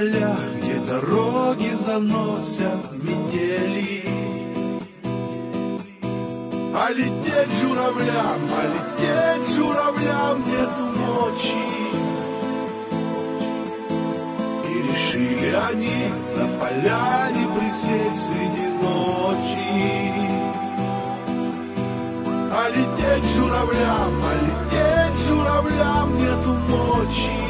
поля, где дороги заносят метели. А лететь журавлям нету мочи. И решили они на поляне присесть среди ночи. А лететь журавлям нету мочи.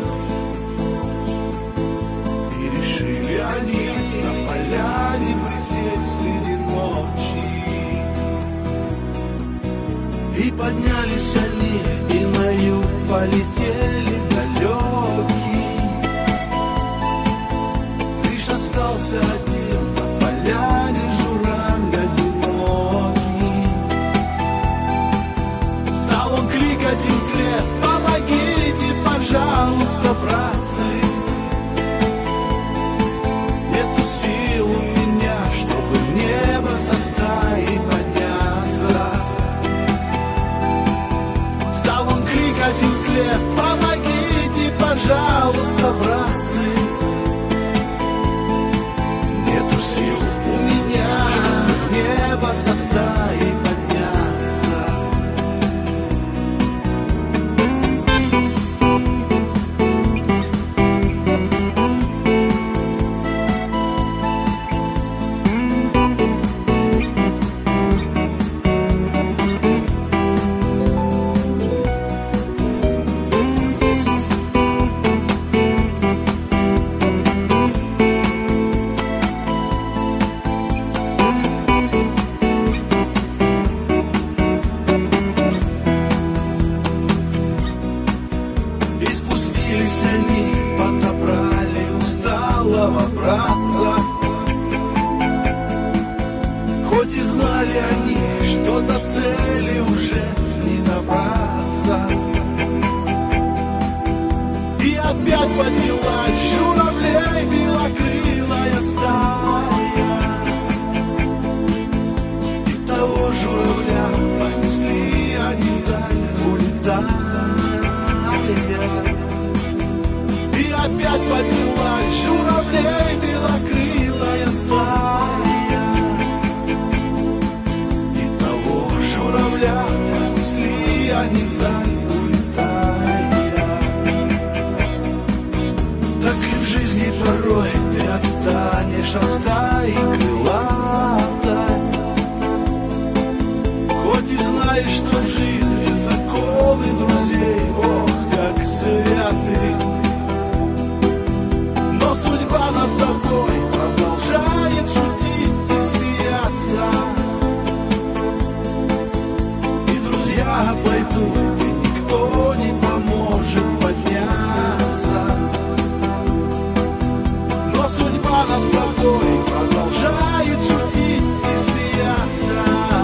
И решили они на поляне присесть среди ночи. И поднялись они, и на юг полетели далекий. Лишь остался один на поляне журавль одинокий. Стал он кликать им вслед: помогите, пожалуйста, братцы. Нету сил у меня, чтобы в небо со стаи подняться. Стал он кликать им вслед: помогите, пожалуйста, братцы. Нету сил у меня, чтобы в небо со стаи подняться. И спустились они, подобрали усталого братца. Хоть и знали они, что до цели уже не добраться. И опять поднялась журавлей белокрылая стая. И того журавля понесли они вдаль, улетая. И опять поднялась журавлей белокрылая стая. И того журавля понесли они вдаль, улетая. Так и в жизни порой ты отстанешь от стаи крылатой. Хоть и знаешь, что в жизни законы друзей, ох, как святы. Но судьба над тобой продолжает шутить и смеяться. И друзья пойдут, и никто не поможет подняться. Но судьба над тобой продолжает шутить и смеяться.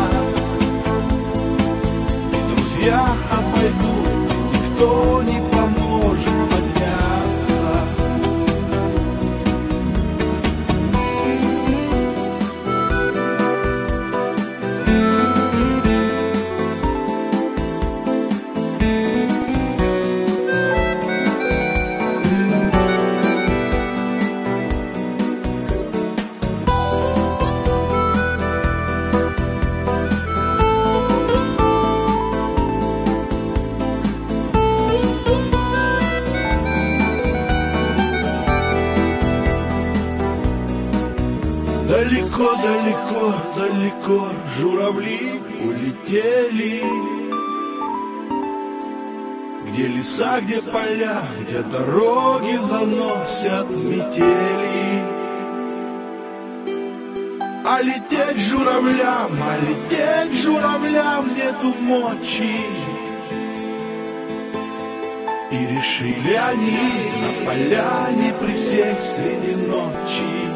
И друзья пойдут, и никто не поможет подняться. Далеко, далеко, далеко журавли улетели. Где леса, где поля, где дороги заносят метели. А лететь журавлям нету мочи. И решили они на поляне присесть среди ночи.